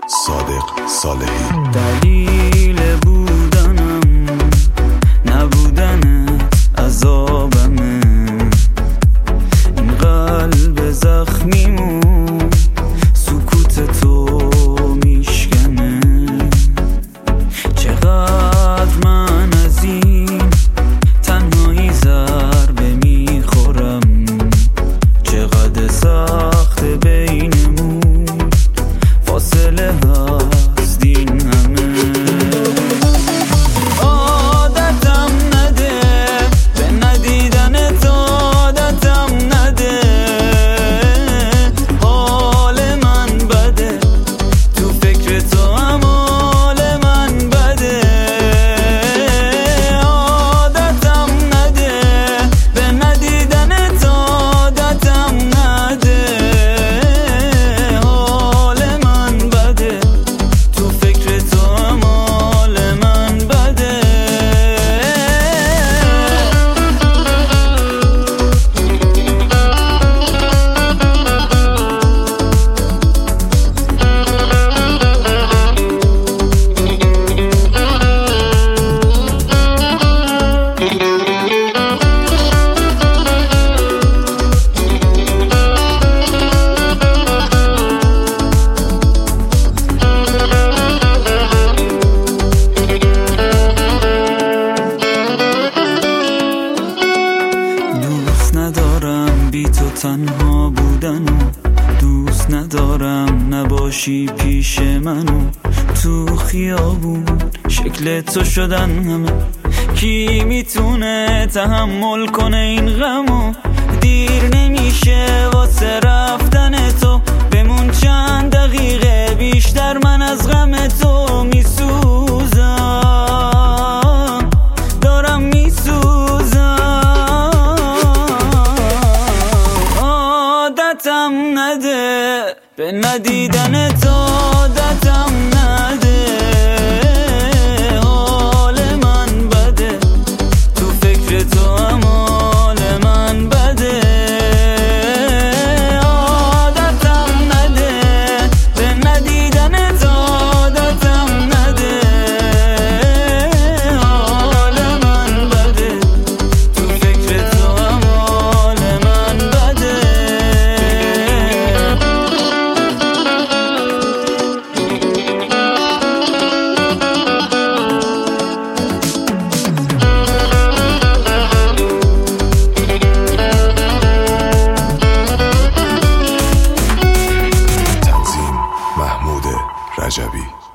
صادق صالحی. دلیل بودنم نبودنت عذابمه، این قلب زخمیمون سکوت تو میشکنه. چقدر من از این تنهایی ضربه میخورم، چقدر سخت بینمون فاصله هست این همه. عادتم نده به ندیدن تو، عادتم نده حال من بده، تو فکر تو هم حال من بده. عادتم نده به ندیدن تو، عادتم نده حال من بده، تو فکر تو هم حال من بده. دوست ندارم بی تو تنها بودنو، دوست ندارم نباشی پیش منو. تو خیابون شکل تو شدن همه، کی میتونه تحمل کنه این غمو؟ دیر نمیشه واسه رفتن تو، بمون چند دقیقه بیشتر، من از غم تو میسوزم، دارم میسوزم. عادتم نده به ندیدن تو، عادتم نده حال من بده، تو فکر تو هم حال من بده. عادتم نده به ندیدن تو، عادتم نده حال من بده، تو فکر تو هم حال من بده. تنظیم محمود رجبی.